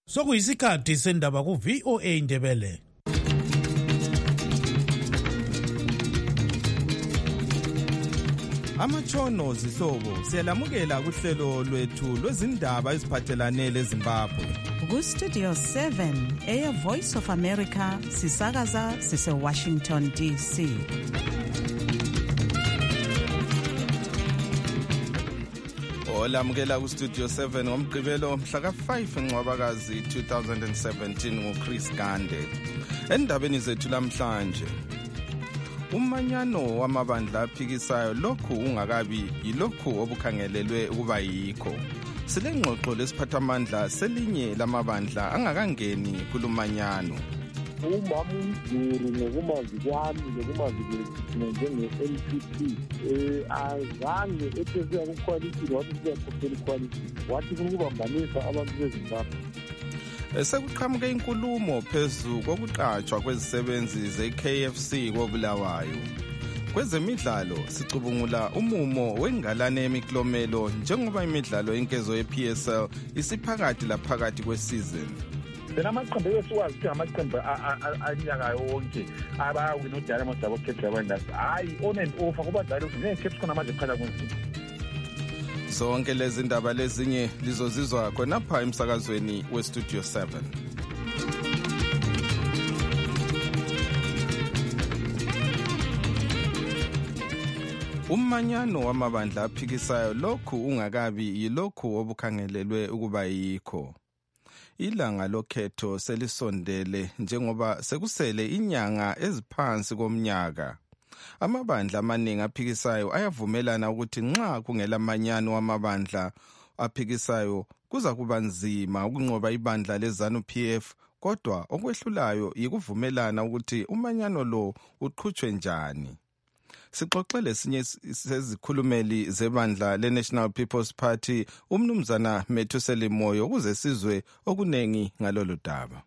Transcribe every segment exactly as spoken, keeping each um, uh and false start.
Sokuyisikhathi sendaba ku V O A Indebele. Amatshono zihlobo siyalamukela kuhlelo lwethu lwezindaba eziphathelane leZimbabwe. Ku Studio seven eya Voice of America sisakaza sise Washington D C. Olamukela ku Studio seven ngomgqibelo mhla ka five eNcwabakazi twenty seventeen ngoChris Gande. Endabeni zethu lamhlanje, umanyano wamabandla aphikisayo lokhu ungakabi yilokhu obukhangelelwe ukuba yikho. Silengxoxo lesiphathamandla selinye lamabandla angakangeni kulumanyano. Umama uMduru ngokumazi kwami ngokumazi kwethu njenge-N P P eh azange ethezeka ku-coalition wathi kuyakhokhela i-coalition wathi ukubambanisa abantu beZimbabwe. Sekuqhamuke inkulumo phezu kokuqatshwa kwezisebenzi ze-K F C koBulawayo. Kwezemidlalo sicubungula umumo wengalane yemiklomelo njengoba imidlalo yenkezo ye-P S L isiphakathi laphakathi kwesizini. Phela amaqembu esiwazi ukuthi amaqembu anyaka yonke abawina uDynamo Dabo Cape Wonders hayi on and off kubadlali ukuthi ngeke khona manje phakathi kwesizini. Zonke lezi ndaba lezinye lizozizwa khonapha emsakazweni weStudio seven. Umanyano wamabandla aphikisayo lokhu ungakabi yilokhu obukhangelelwe ukuba yikho. Ilanga lokhetho selisondele njengoba sekusele inyanga eziphansi komnyaka. Amabandla amaningi aphikisayo ayavumelana ukuthi nxa kungelamanyano wamabandla aphikisayo kuza kuba nzima ukunqoba ibandla leZANU P F, kodwa okwehlulayo yikuvumelana ukuthi umanyano lo uqhutshwe njani. Sixoxele sinye sezikhulumeli zebandla leNational People's Party umnumzana Methuseli Moyo ukuze sizwe okunengi ngalolu daba.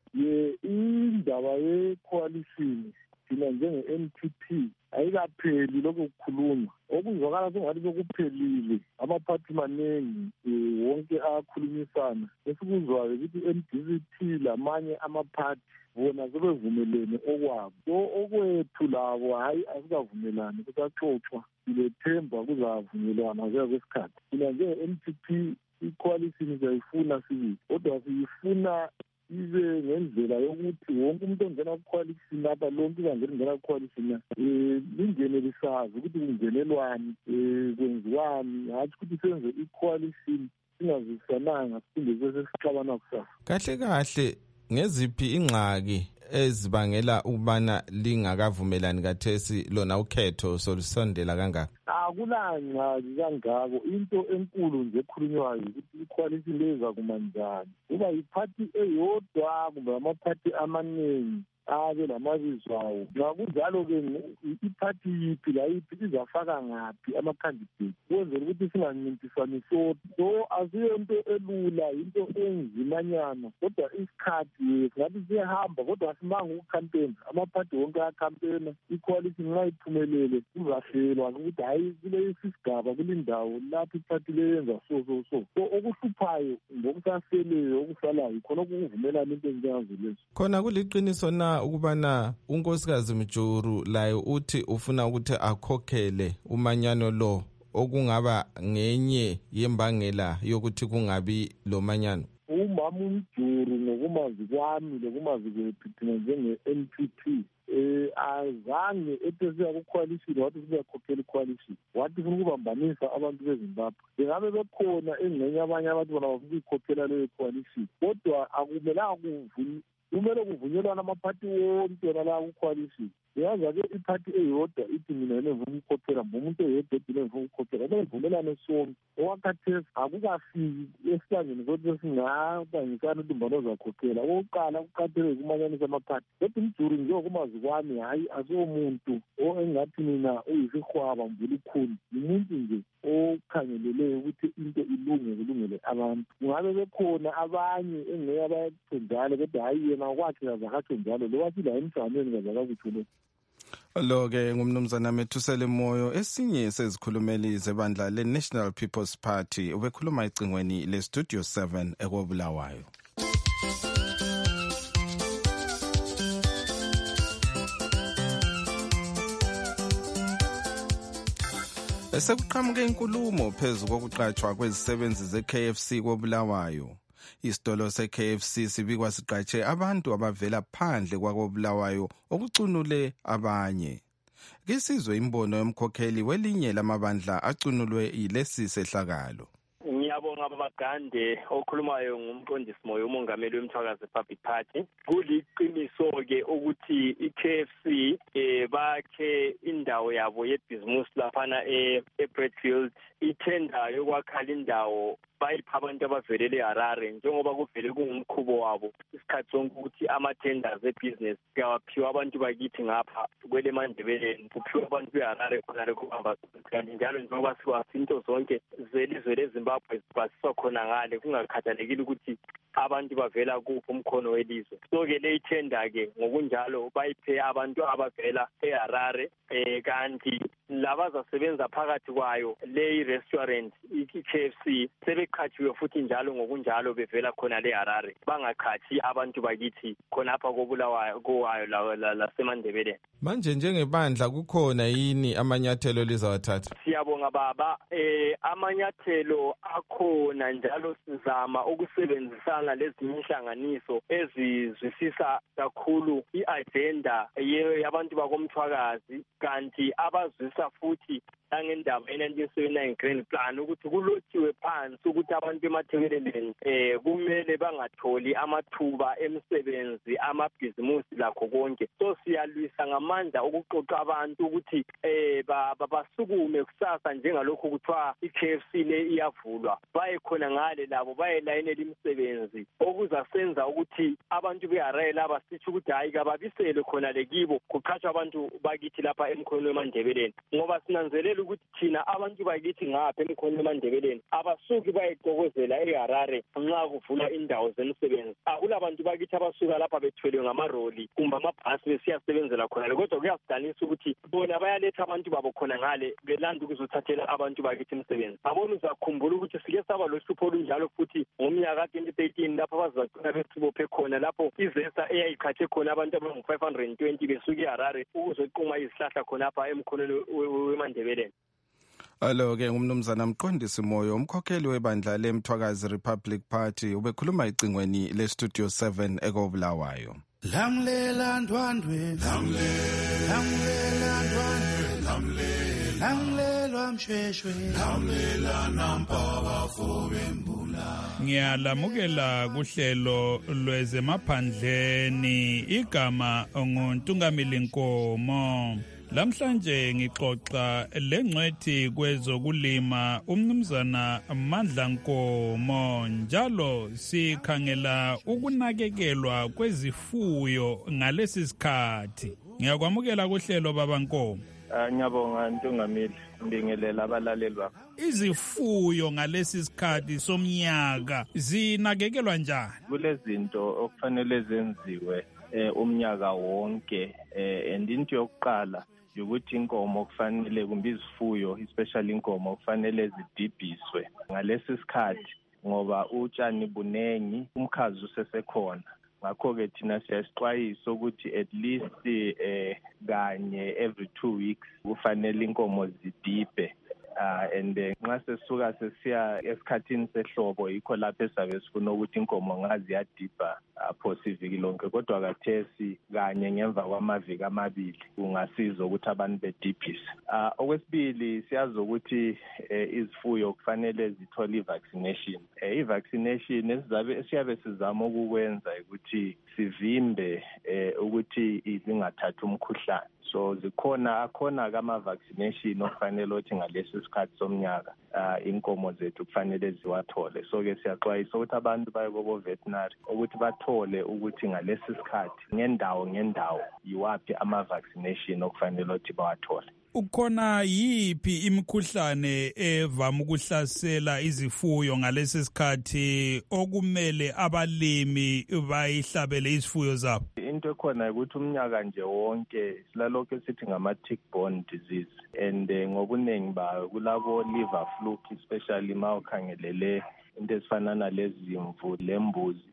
Ye indaba ye-coalition thina njenge-N P P ayikapheli lokho kukhuluma okuzwakala sengathi sokuphelile amaphathi maningi wonke ayakhulumisana esikuzwayo ukuthi N D C P lamanye amaphathi bona sebevumelene okwabo so okwethu labo hayi asikavumelani kusaxoxwa silethemba kuzavunyelwana kuya kwesikhathi thina njenge-N P P i-coalition siyayifuna sibili kodwa siyifuna ibe ngendlela yokuthi wonke umuntu ongena ku-coalition lapha lonke ibandla elingena ku-coalition um lingene lisazi ukuthi kungenelwani um kwenziwani hatshi ukuthi senze i-coalition singazisananga siphinde sesixabana kusasa. Kahle kahle ngeziphi ingxaki ezibangela ukubana lingakavumelani kathesi lona ukhetho solusondela kangaka? Akunangxaki kangako, into enkulu nje ekhulunywayo ukuthi i-coalition leza kuma njani. Kuba yiphathi eyodwa kumbe amaphathi amaningi abe lamabizo awo. Ngakunjalo-ke iphathi yiphi layiphi izafaka ngaphi amakhandidate ukwenzela ukuthi singancintisani sodwa. So asiyonto elula, into enzimanyana kodwa isikhathi singathi siyahamba kodwa asimanga ukukhampena. Amaphathi wonke ayakhampena, i-coalition nxa iphumelele kuzahlelwa ukuthi hayi kule isigaba kulindawo lapho iphathi leyenza so so so. So okuhluphayo ngokusaseleyo okusalayo khona ukuvumelana into ezinjengazo lezo. Khona kuliqiniso na ukubana unkosikazi Mjuru laye uthi ufuna ukuthi akhokhele umanyano lo okungaba ngenye yembangela yokuthi kungabi lo manyano? Umama uMjuru ngokumazi kwami lokumazi kwethu thina njenge-N P P eh azange ethezeka ku-coalition wathi kuyakhokhela i-coalition wathi ufuna ukubambanisa abantu beZimbabwe. Bengabe bekhona engxenye abanye abantu bona bafuna ukuyikhokhela leyo coalition kodwa akumelanga kuvunyelwe kumele kuvunyelwana amaphathi wonke wona la ku-coalition. Yaza-ke iphathi eyodwa ithi mina ngifuna ukukhokhela umuntu oyedwa edile ngifuna ukukhokhela kumele kuvumelane sonke. Okwakhathesi akukafiki esihlanjeni sokuthi sesingabangisana ubumbano ozakhokhela. Okokuqala kuqathele kumanyanisa amaphathi kodwa uMjuru njengokumazi kwami hayi asiwomuntu engathi mina uyisihwaba mvula ikhulu, umuntu nje okhangelele ukuthi into ilunge kulungele abantu. Kungabe bekhona abanye engeke abatsho njalo kodwa hayi yena kwakhe kazakatsho njalo lowathi la emhlanganweni kazakakutsho lokho. Lo-ke ngumnumzana Methuseli Moyo, esinye sezikhulumeli zebandla le-National People's Party, ubekhuluma ecingweni le-Studio seven ekobulawayo. Sekuqhamuke inkulumo phezu kokuqatshwa kwezisebenzi ze-K F C koBulawayo. Isitolo se-K F C sibikwa siqatshe abantu abavela phandle kwakoBulawayo okucunule abanye. Kisizwe imbono yomkhokheli welinye lamabandla acunulwe yilesi sehlakalo. Ngiyabonga babagande okhulumayo ngumqondisi moyo umongameli wemthwakazi Public Party. Kuliqiniso ke ukuthi i-K F C eh bakhe indawo yabo yebhizimusi laphana eBredfield ithenda yokwakha indawo bayipha abantu abavelele eHarare njengoba kuvele kungumkhubo wabo isikhathi sonke ukuthi ama-tenders e-business kuyaphiwa abantu bakithi ngapha kwele Mandebeleni kuphiwa abantu beHarare khona lokho kuhamba kanti njalo njengoba sikwasinto zonke zelizwe leZimbabwe basiswa khona ngale kungakhathalekile ukuthi abantu bavela kuphi umkhono welizwe. So-ke le ithenda-ke ngokunjalo bayiphe abantu abavela eHarare eh kanti labazasebenza phakathi kwayo le restaurant i-K F C sebeqhatshiwe futhi njalo ngokunjalo bevela khona le Harare bangakhathi abantu bakithi khonapha koBulawayo kowayo laseMandebeleni. Manje njengebandla kukhona yini amanyathelo lizawathatha? Siyabonga baba eh amanyathelo akhona njalo sizama ukusebenzisana lezinye inhlanganiso ezizwisisa kakhulu iagenda yabantu bakomthwakazi kanti abazwisa futhi ngendaba ye-nineteen seventy-nine Grand Plan ukuthi kulotshiwe phansi ukuthi abantu emathekeleleni eh kumele bangatholi amathuba emisebenzi amabhizimusi lakho konke. So siyalwisa ngamandla ukuqoqa abantu ukuthi eh basukume kusasa njengalokho kuthiwa i-K F C le iyavulwa baye khona ngale labo baye layinela imisebenzi okuzasenza ukuthi abantu beHarare laba sithi ukuthi hayi kababisele khona lekibo kuqhatshwa abantu bakithi lapha emkhonweni weMandebeleni ngoba sinanzelela ukuthi thina abantu bakithi ngapha emkhonweni weMandebeleni abasuki bayeqokozela eHarare nxa kuvula indawo zemisebenzi. Akulabantu bakithi abasuka lapha bethwelwe ngamaroli kumbe amabhasi besiyasebenzela khona kodwa kuyasidanisa ukuthi bona bayaletha abantu babo khona ngale belanda ukuzothathela abantu bakithi imisebenzi. Abona uzakhumbula ukuthi sike saba lohlupho olunjalo futhi ngomnyaka twenty thirteen lapho bazaqina besibophe khona lapho izesa eyayiqhathe khona abantu abangu five hundred twenty besuka eHarare ukuzoquma izihlahla khona apha emkhonweni weMandebeleni. Alo ke ngumnumzana mqondisi moyo umkhokheli webandla leMthwakazi Republic Party ubekhuluma icingweni le Studio seven ekoBulawayo. Lamlela ndwandwe lamlela lamlela ndwandwe lamlela lamlela mshweshwe lamlela nampaba fobembula. Ngiyalamukela kuhlelo lwezemaphandleni igama nguNtungamili Nkomo. Lamhlanje ngixoxa lengcwethi kwezokulima umnumzana Mandla Nkomo njalo sikhangela ukunakekelwa kwezifuyo ngalesi sikhathi. Ngiyakwamukela kuhlelo baba Nkomo. Ngiyabonga Ntungamili ngibingelela abalaleli bakho. Izifuyo ngalesi sikhathi somnyaka zinakekelwa njani? Kulezinto okufanele zenziwe umnyaka wonke and into yokuqala ukuthi inkomo kufanele kumbe izifuyo especially inkomo kufanele zidibhiswe ngalesi sikhathi ngoba utshani bunengi umkhazi usesekhona. Ngakho-ke thina siyasixwayisa ukuthi at least eh kanye every two weeks kufanele inkomo zidibhe. Uh, and nxa sesuka sesiya esikhathini sehlobo yikho lapho esabe sifuna ukuthi inkomo ngazi yadibha apho siviki lonke kodwa kathesi kanye ngemva kwamaviki amabili kungasiza ukuthi abantu bedibhise. Uh, okwesibili siyazi ukuthi eh, izifuyo kufanele zithole i-vaccination. Eh, i-vaccination esizabe siyabe sizama ukukwenza ukuthi sivimbe eh, ukuthi izingathathi umkhuhlane. So zikhona akhona kama vaccination ofanele ukuthi ngalesi sikhathi somnyaka uh, inkomo zethu kufanele ziwathole. So ke siyaxwayisa ukuthi abantu baye kobo veterinary ukuthi bathole ukuthi ngalesi sikhathi ngendawo ngendawo yiwapi ama vaccination okufanele ukuthi bawathole. Ukhona yiphi imikhuhlane evama ukuhlasela izifuyo ngalesi sikhathi okumele abalimi bayihlabele izifuyo zabo? Into ekhona ukuthi umnyaka nje wonke silalokho esithi ngama tick-borne disease and uh, ngobuningi bayo kulabo liver fluke especially mawukhangelele into ezifana nalezimvu lembuzi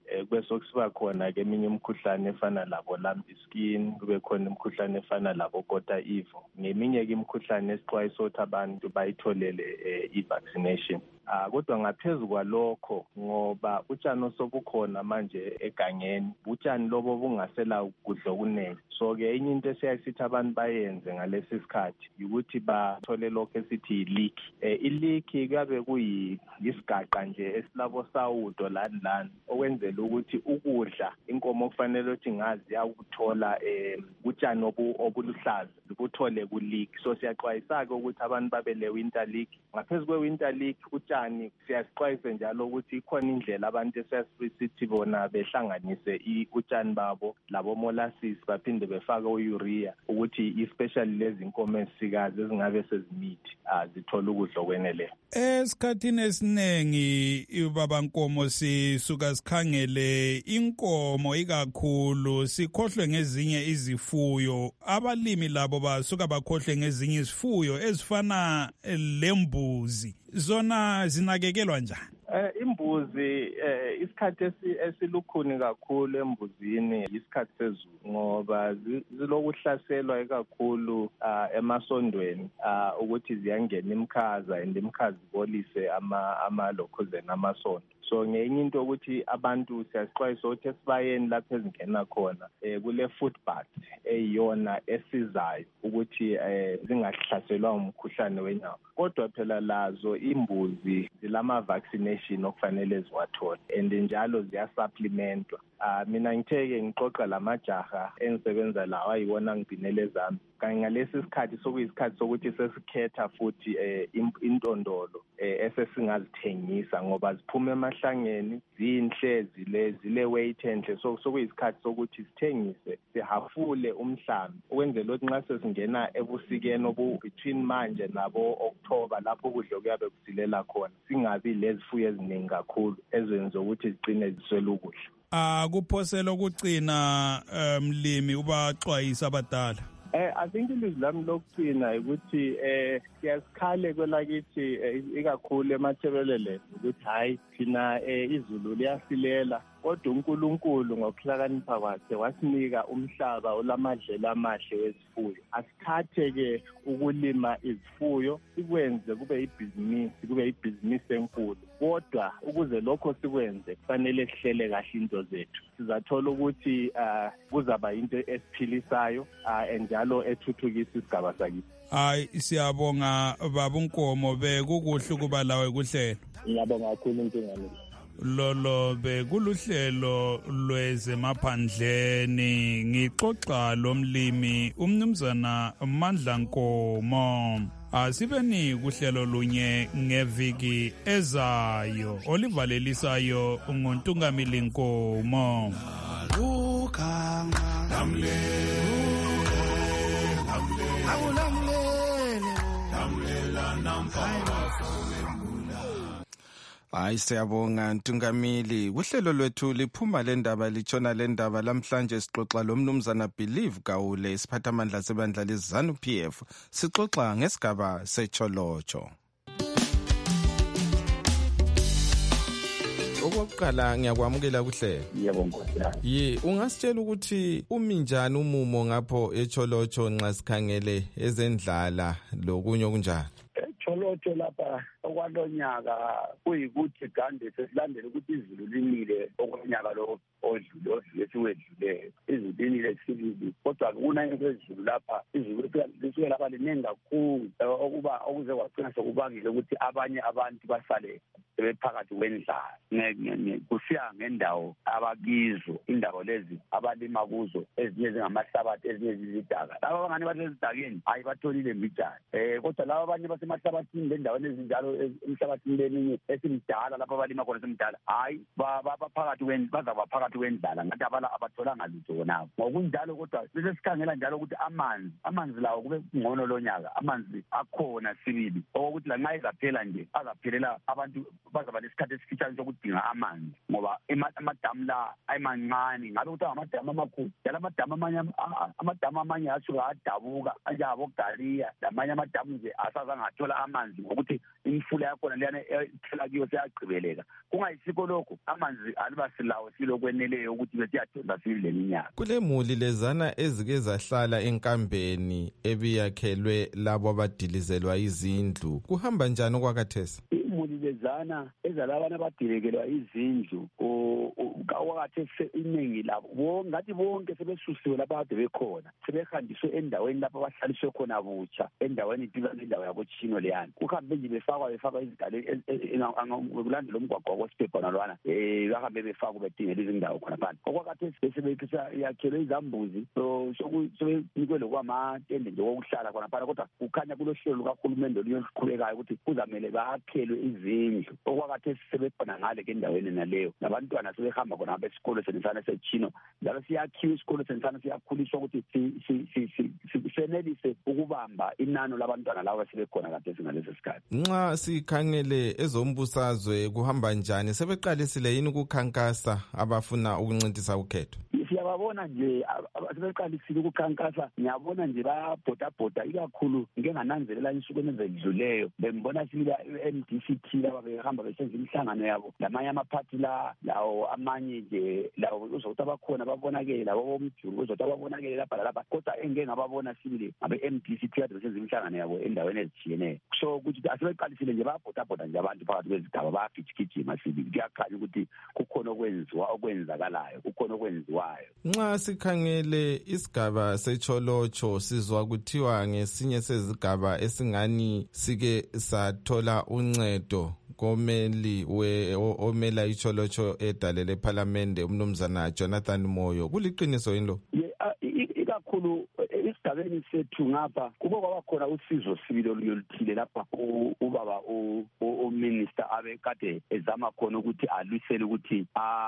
kube sokusiba khona ke eminye imikhuhlane efana labo lumpy skin, kube khona imikhuhlane efana labo gota evo, neminye ke imikhuhlane esixwayisa ukuthi abantu bayitholele i-vaccination. Ah kodwa ngaphezulu kwalokho ngoba utshani osobukhona manje egangeni utshani lobo bungasela ukudla okuningi, so ke enye into esiyasithi abantu bayenze ngalesi sikhathi ukuthi bathole lokho esithi leak. Eh i-leak kabe kuyi isigaqa nje esilabo sawudo lani lani okwenzela ukuthi ukudla inkomo kufanele ukuthi ngazi yakuthola eh utshani obuluhlaza buthole ku leak. So siyaxwayisa ke ukuthi abantu babe le winter leak. Ngaphezulu kwe winter leak utshani siyasixwayisa njalo ukuthi ikhona indlela abantu esiyasithi bona behlanganise utshani babo labo molasses baphinde befake urea ukuthi especially lezi inkomo esikazi ezingabe sezimithi azithola ukudla okweneleyo. Esikhathini esiningi ubaba Nkomo sisuka sikhangele inkomo ikakhulu sikhohlwe ngezinye izifuyo, abalimi labo basuka bakhohlwe ngezinye izifuyo ezifana lembuzi, zona zinakekelwa njani? Eh imbuzi eh isikhathi esilukhuni kakhulu embuzini isikhathi sezulu ngoba zilokuhlaselwa kakhulu emasondweni ukuthi ziyangena imkhaza and imkhazi bolise ama amalokhoze namasondo. So ngenye into ukuthi abantu siyasixwayisa ukuthi esibayeni lapho ezingena khona eh kule footbath eyiyona esizayo ukuthi eh zingahlaselwa umkhuhlane wenyawo. Kodwa phela lazo imbuzi zilama vaccination okufanele ziwathole and njalo ziya supplementwa. Ah mina ngitheke ngixoxa lamajaha engisebenza lawa ayiwona ngibinele zami. Kanye ngalesi sikhathi sokuyisikhathi sokuthi sesikhetha futhi eh intondolo eh esesingazithengisa ngoba ziphuma emahlangeni zinhle zile zile weight enhle, so sokuyisikhathi sokuthi sithengise sihafule umhlambi ukwenzela ukuthi nxa sesingena ebusikeni obu between manje nabo October lapho kudla kuyabe kusilela khona singabi lezifuyo eziningi kakhulu ezenza ukuthi zigcine ziswele ukudla. Ah kuphosela ukucina mlimi ubaxwayisa abadala. Eh I think ilizwi lami lokugcina ukuthi eh siyasikhale kwelakithi ikakhulu emathebelele ukuthi hayi thina izulu liyasilela kodwa uNkulunkulu ngokuhlakanipha kwakhe wasinika umhlaba olamadlelo amahle wezifuyo. Asithathe ke ukulima izifuyo sikwenze kube ibhizinisi kube ibhizinisi enkulu, kodwa ukuze lokho sikwenze kufanele sihlele kahle into zethu. Sizathola ukuthi kuzaba into esiphilisayo njalo ethuthukisa isigaba sakithi. Hayi siyabonga baba Nkomo, bekukuhle kuba lawe kuhlelo. Ngiyabonga kakhulu Ntungane. Lolo bekuluhlelo lwezemaphandleni ngixoxa lomlimi umnumzana Mandla Nkomo. Asibeni kuhlelo lunye ngeviki ezayo olivalelisayo nguNtungamili Nkomo. Hayi siyabonga Ntungamili. Uhlelo lwethu liphuma le ndaba litshona le ndaba lamhlanje sixoxa lomnumzana Believe Gawule isiphathamandla sebandla leZanu P F. Sixoxa ngesigaba secholocho. Okokuqala ngiyakwamukela kuhle. Yebo Nkosi. Yi ungasitshela ukuthi uminjani umumo ngapho echolocho nxa sikhangele ezendlala lokunye okunjani? Echolocho lapha okwalonyaka kuyikuthi gande sesilandele ukuthi izulu linile okwanyaka lo odlule odlule siwedlule izulu linile sibili, kodwa kuna into ezulu lapha izulu lisuke lapha linengi kakhulu okuba okuze kwagcina sokubangile ukuthi abanye abantu basale bephakathi kwendlala. Kusiya ngendawo abakizo, indawo lezi abalima kuzo ezinye zingamahlabathi ezinye zizidaka. Laba abangani basezidakeni hayi batholile mbijana eh kodwa laba abanye basemahlabathini lendaweni ezinjalo emhlabathini leminye esimdala lapha abalima khona esimdala hayi baphakathi bazaba phakathi kwendlala ngathi abala abatholanga lutho khona. Ngokunjalo kodwa bese sikhangela njalo ukuthi amanzi amanzi lawo kube ngcono lonyaka, amanzi akhona sibili ukuthi la nxa izaphela nje azaphelela abantu bazaba lesikhathi esifitshane sokudinga amanzi ngoba amadamu la ayemancane ngabe kuthiwa amadamu amakhulu njalo amadamu amanye amadamu amanye asuka adabuka anjengabo Galiya lamanye amadamu nje asazangathola amanzi ngokuthi imfula yakhona leyana ethela kiyo seyagqibeleka kungayisikho lokho amanzi aliba silawo silokweneleyo ukuthi besiyadonsa sile minyaka. Kule muli lezana ezike zahlala enkambeni ebiyakhelwe labo abadilizelwa izindlu kuhamba njani okwakathesi? Imuli lezana ezalabana abadilekelwa izindlu kwakathesi iningi labo ngathi bonke sebesusiwe lapha kade bekhona sebehandiswe endaweni lapho abahlaliswe khona butsha endaweni iduzane indawo yakoChino leyana kuhambe nje befakwa befakwa izigale kulandela umgwaqo wakosiphephana lwana eh bahambe befakwa bedingela izindawo khona phansi okwakathesi besebekisa yakhelwe izambuzi so sokunikwe lokwamatende nje wokuhlala khona phansi kodwa kukhanya kulohlelo lukahulumende oluyoqhubekayo ukuthi kuzamele bakhelwe izindlu okwakathesi sebekhona ngale ke endaweni naleyo nabantwana sebehamba khona besikolo senisana seChino njalo siyakhiwa isikolo senisana siyakhuliswa ukuthi senelise ukubamba inano labantwana labo sebekhona kade singalesi sikhathi. Nxa sikhangele ezombusazwe kuhamba njani sebeqalisile yini ukukhankasa abafuna ukuncintisa ukhetho? Siyababona nje sebeqalisile ukukhankasa ngiyabona nje bayabhodabhoda ikakhulu ngike ngananzelela insuku ezedluleyo bembona sibila M D C T laba behamba besenza imihlangano yabo lamanye amaphathi la lawo amanye nje lawo uzokuthi abakhona babonakele labo bomjulu uzokuthi ababonakele lapha lapha kodwa engeke ngababona sibili ngabe M D C T kade besenza imihlangano yabo endaweni ezitshiyeneyo so ukuthi asebeqalisile nje bayabhodabhoda nje abantu phakathi kwezigaba bayagijigijima sibili kuyakhanya ukuthi kukhona okwenziwa okwenzakalayo kukhona okwenziwayo. Nxa sikhangele isigaba seCholocho sizwa kuthiwa ngesinye sezigaba esingani sike sathola uncedo komeli we omela iCholocho edalele eParliament umnumzana Jonathan Moyo kuliqiniso yini lo? Ikakhulu esigabeni sethu ngapha kube kwabakhona usizo sibili oluyoluthile lapha ubaba uminister abekade ezama khona ukuthi alwisele ukuthi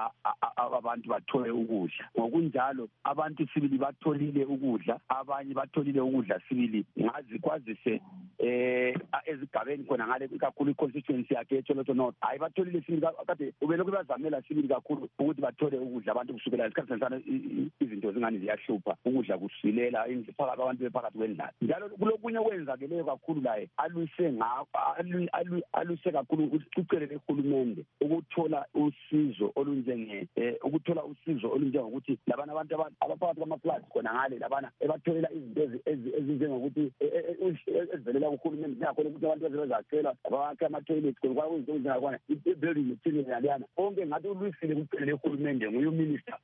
abantu bathole ukudla ngokunjalo abantu sibili batholile ukudla abanye batholile ukudla sibili ngazi kwazise eh ezigabeni khona ngale kakhulu iconstituency yakhe eCholocho North hayi batholile sibili kade ubelokhu bazamela sibili kakhulu ukuthi bathole ukudla abantu kusukela isikhathi sensana izinto zingani ziyahlupha ukudla kusilela phakathi abantu bephakathi kwendlala njalo kulokunye okwenzakeleyo kakhulu laye alwise ngapha alwise kakhulu ukucicele lehulumende ukuthola usizo olunjenge ukuthola usizo olunjengokuthi labana abantu abaphakathi kwamaplaza khona ngale labana ebatholela izinto ezinjengokuthi ezivelela kuhulumende yakho ukuthi abantu bezakhela abakhe ama-toilets kwa kwenziwe njengakwana i-building ethile yaliyana onke ngathi ulwisile kucele lehulumende nguye uminister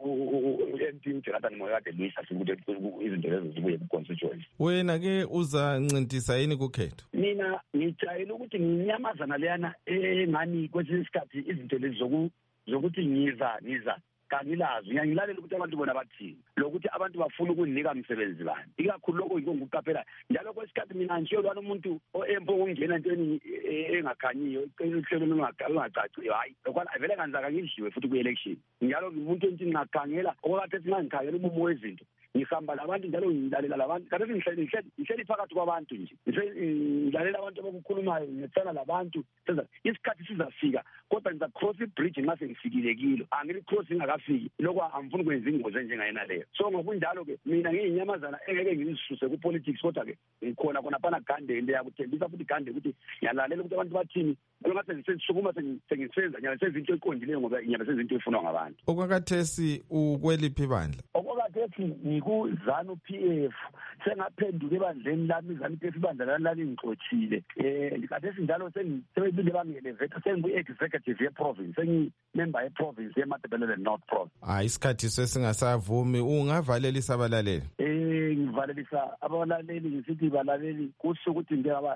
u-M P uJonathan Moyo kade lwisa ukuthi izinto lezo zibuye ku-constituency. Wena ke uzancintisa yini kukhetho? Mina ngijayele ukuthi nginyamazana leyana engani kwesinye isikhathi izinto lezi zokuthi ngiza ngiza kangilazi ngiyayilalela ukuthi abantu bona bathini lokuthi abantu bafuna ukunika umsebenzi bani ikakhulu lokho yiko ngikuqaphela njalo kwesikhathi mina ngishiyelwa umuntu oempo ungena entweni engakhanyiyo ihlelo lungacaciyo hayi lokho vele kanzaka ngidliwe futhi ku-election njalo ngimuntu entini ngakhangela okwakade singangikhangela umumo wezinto ngihamba labantu njalo ngilalela labantu kade ngihleli ngihleli phakathi kwabantu nje ngilalela abantu abakukhulumayo ngitsana labantu senza isikhathi sizafika kodwa ngiza cross ibridge nxa sengifikile kilo angili cross ingakafiki lokho angifuni kwenza ingozi njengayena leyo so ngokunjalo ke mina ngiyinyamazana engeke ngizisuse ku politics kodwa ke ngikhona khona phana Gande into yakuthembisa futhi Gande ukuthi ngiyalalela ukuthi abantu bathini ngathi ngisesukuma sengisenza nyala sezinto eqondileyo ngoba inyama sezinto efunwa ngabantu. Okwakathesi ukweliphi bandla? Okwakathesi ngikuzanu P F sengaphenduka ebandleni lami izanu P F ibandla lami ngixothile eh ngikathesi njalo sengibile bangeleveta sengiyi-executive ye-province sengi-member ye-province yeMatabeleland North Province. Hayi isikhathi sesingasavumi ungavalela isabalaleli? Eh ngivalelisa abalaleli ngisithi balaleli kusuke ukuthi ngiyaba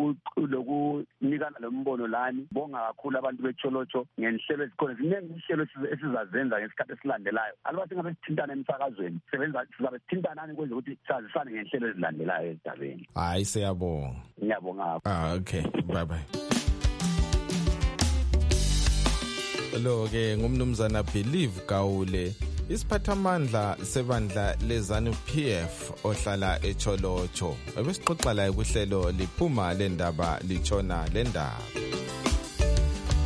lokunikana lombono lani bonga kakhulu abantu beCholocho ngenhlelo ezikhona ziningi inhlelo esizazenza ngesikhathi esilandelayo alibathi ngabe sithintana emsakazweni sebenza sizabe sithintanani kwenza ukuthi sazisane ngenhlelo ezilandelayo ezidabeni. Hayi siyabonga. Ngiyabonga. Ah okay bye bye. Lo ke ngumnumzana Believe Gawule isiphathamandla sebandla lezanu P F ohlala eCholocho ebesixoxa la kuhlelo liphuma lendaba lichona lendaba.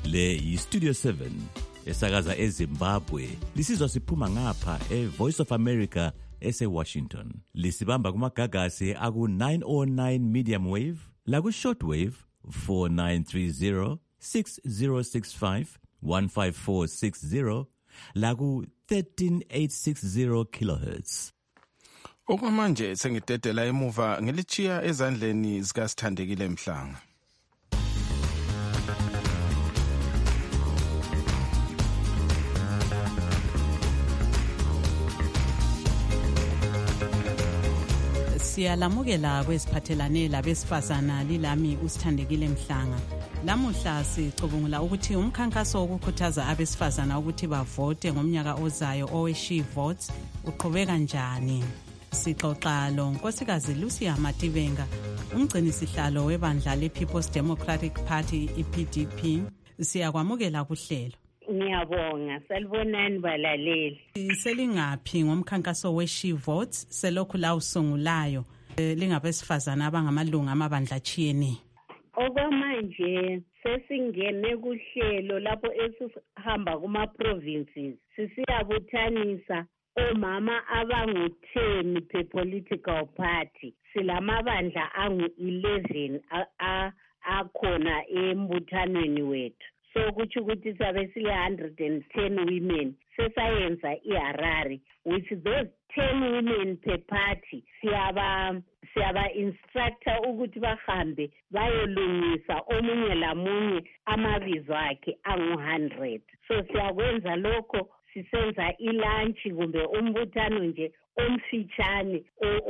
Le yi-Studio seven esakaza eZimbabwe. Lisizwa siphuma ngapha e-Voice of America ese-Washington. Lisibamba kumagagasi aku nine oh nine medium wave, laku short wave four nine three zero, six zero six five, one five four six zero, laku thirteen eight sixty kilohertz. Okwamanje sengidedela emuva ngilichiya ezandleni zikaSithandekile Mhlanga. Siyalamukela kwesiphathelane labesifazana lilami uSithandekile Mhlanga. Lamuhla sicubungula ukuthi umkhankaso wokukhuthaza abesifazana ukuthi bavote ngomnyaka ozayo owe-She Votes uqhubeka njani. Sixoxa lo Nkosikazi Lucia Mativenga, umgcini sihlalo webandla le-People's Democratic Party i-P D P. Siyakwamukela kuhlelo. Ngiyabonga, salibonani balaleli. Selingaphi ngomkhankaso we-She Votes selokhu la usungulayo lingabesifazana abangamalunga amabandla achiyene? Okwamanje sesingene kuhlelo lapho esihamba kuma-provinces sisiyabuthanisa omama abangu-ten per political party. Silamabandla angu-eleven akhona embuthanweni wethu. So kutsho ukuthi sabe sile one hundred ten women sesayenza iHarare, which those ten women per party siyaba siyaba instructor ukuthi bahambe bayolungisa omunye lamunye amabizo akhe angu one hundred. So siyakwenza lokho sisenza ilunch kumbe umbuthano nje omfitshane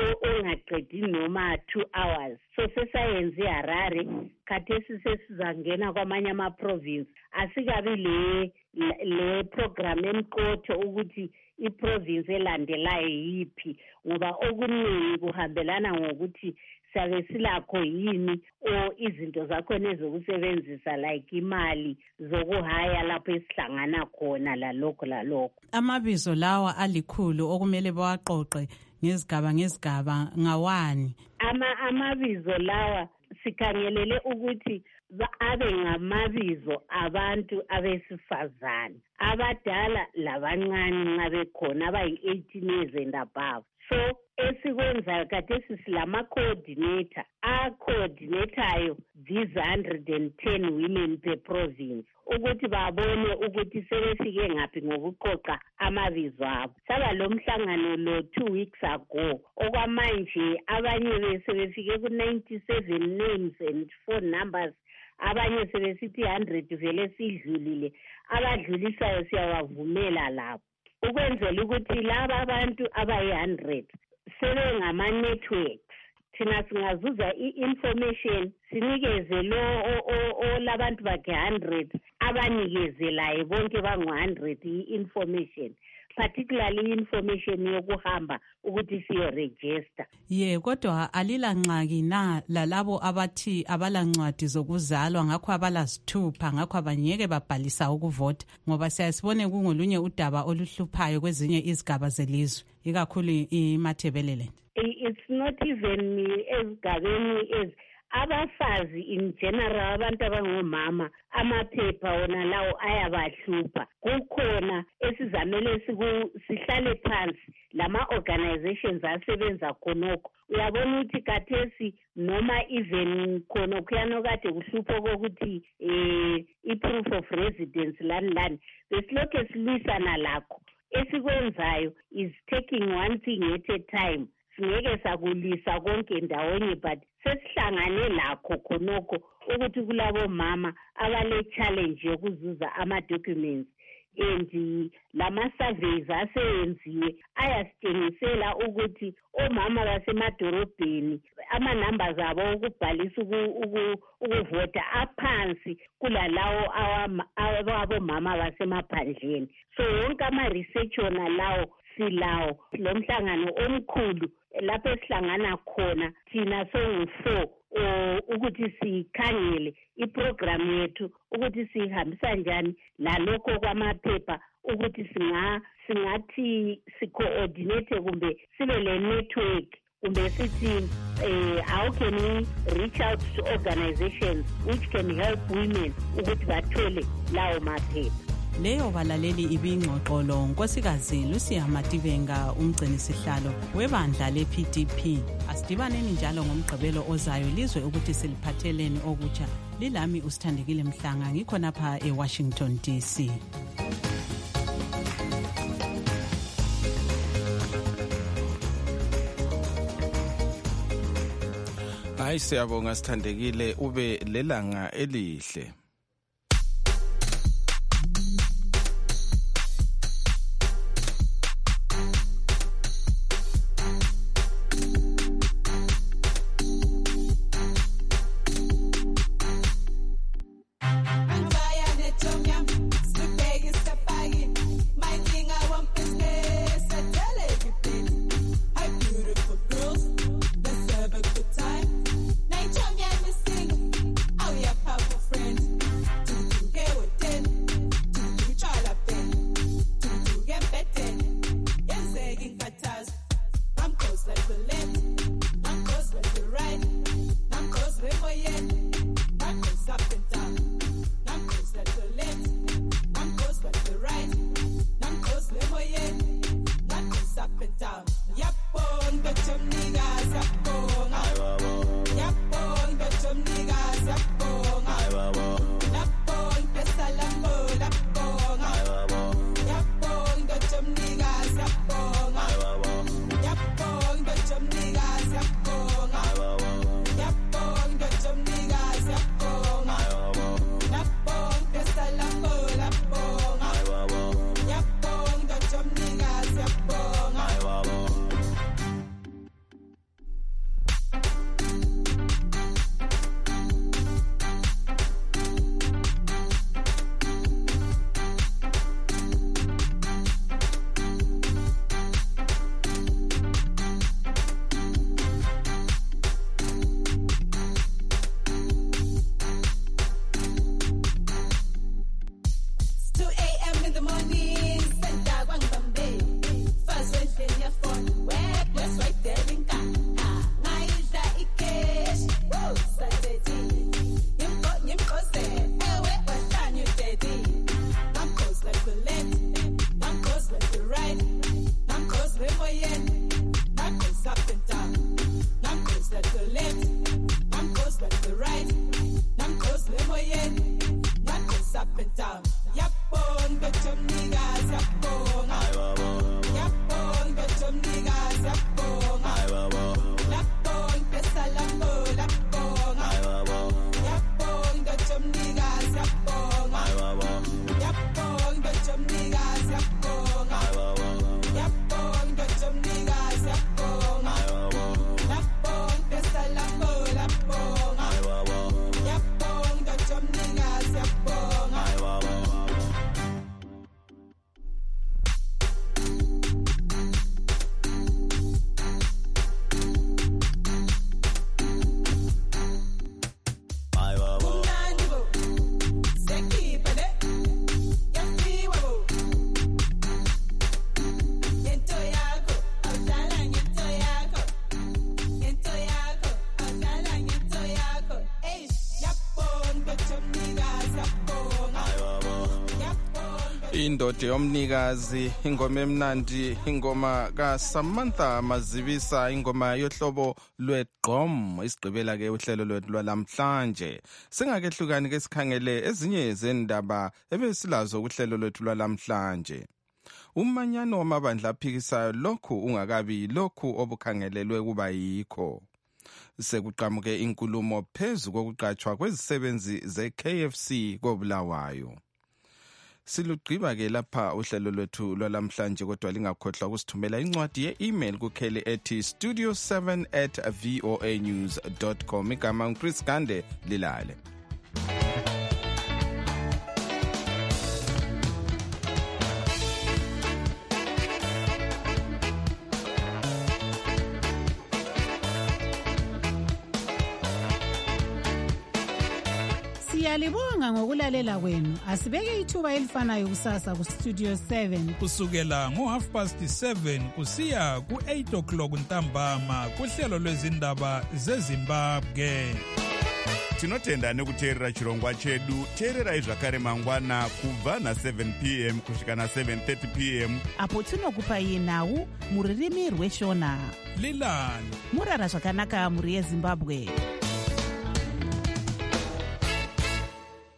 ongaqedi noma two hours. So sesayenza iHarare, khathesi sesizangena kwamanye ama-province. Asikabi le le program emqotho ukuthi i-province elandelayo yiphi, ngoba okuningi kuhambelana ngokuthi sabe silakho yini o izinto zakhona ezokusebenzisa like imali zokuhaya lapho esihlangana khona lalokho lalokho. Amabizo lawa alikhulu okumele bawaqoqe ngezigaba ngezigaba ngawani? Ama amabizo lawa sikhangelele ukuthi abe ngamabizo abantu abesifazane abadala labancane nxa bekhona abayi-eighteen years and above. So esikwenzayo kade sisilama-coordinator a-coordinatayo these one hundred ten women per province ukuthi babone ukuthi sebefike ngaphi ngokuqoqa amabizo abo. Saba lo mhlangano lo two weeks ago. Okwamanje abanye besebefike ku-ninety-seven names and phone numbers. Abanye sebesithi one hundred vele sidlulile. Abadlulisayo siyawavumela lapho ukwenzela ukuthi laba abantu abayi-one hundred sebengama-networks. Thina singazuza i-information sinikeze lo olabantu bakhe one hundred abanikezelayo bonke bangu-one hundred i-information, particularly information yokuhamba ukuthi siyoregister. Ye, kodwa alila ngxaki na lalabo abathi abalancwadi zokuzalwa ngakho abalazithupha ngakho abanyeke babhalisa ukuvota, ngoba siyasibone kungolunye udaba oluhluphayo kwezinye izigaba zelizwe ikakhulu iMathebeleland. It's not even ezigabeni ez abafazi in general, abantu abangomama amaphepha wona lawo ayabahlupha. Kukhona esizamele sihlale phansi lama-organizations asebenza khonokho. Uyabona ukuthi kathesi noma even khona kuyano kade kuhlupho kokuthi eh i-proof of residence lani lani besilokhu silwisana lakho. Esikwenzayo is taking one thing at a time. Singeke sakulisa konke ndawonye, but sesihlangane lakho khonokho ukuthi kulabo mama abale challenge yokuzuza ama documents. And lama surveys aseyenziwe ayasitshengisela ukuthi omama basemadorobheni ama numbers abo ukubhalisa ukuvota aphansi kulalawo abomama basemaphandleni. So wonke ama research ona lawo silawo. Lo mhlangano omkhulu lapho esihlangana khona thina songu-four ukuthi sikhangele iprogram yethu ukuthi sihambisa njani lalokho kwamaphepha ukuthi singa singathi si-coordinate kumbe sibe le network kumbe sithi uh, how can we reach out to organizations which can help women ukuthi bathole lawo maphepha. Leyo balaleli ibingxoxo lo nkosikazi Lucia Mativenga umgcini sihlalo webandla le-P D P. Asidibaneni njalo ngomgqibelo ozayo lizwe ukuthi siliphatheleni okutsha. Lilami uSithandekile Mhlanga ngikhona pha eWashington D C. Hayi siyabonga Sithandekile, ube lelanga elihle. Indoda yomnikazi, ingoma emnandi, ingoma kaSamantha Mazibisa, ingoma yohlobo lweGqom. Isigqibela ke uhlelo lwethu lwalamhlanje. Singakehlukani ke sikhangele ezinye zendaba ebesilazo kuhlelo lwethu lwalamhlanje. Umanyano wamabandla aphikisayo lokhu ungakabi lokhu obukhangelelwe kuba yikho. Sekuqhamuke inkulumo phezu kokuqatshwa kwezisebenzi ze-K F C koBulawayo. Silugqiba ke lapha uhlelo lwethu lwalamhlanje, kodwa lingakhohlwa ukusithumela incwadi ye-email kukheli ethi studio seven at voa news dot com. Igama uChris Gande lilale. Siyalibonga ngokulalela kwenu. Asibeke ithuba elifanayo kusasa ku Studio seven. Kusukela ngo half past seven kusiya ku eight o'clock ntambama kuhlelo lwezindaba zeZimbabwe. Tinotenda nekuteerera chirongwa chedu. Teererai zvakare mangwana kubva na seven p m kusvika na seven thirty p m apo tinokupai nhau muririmi rweshona. Lilani murara zvakanaka muri yeZimbabwe.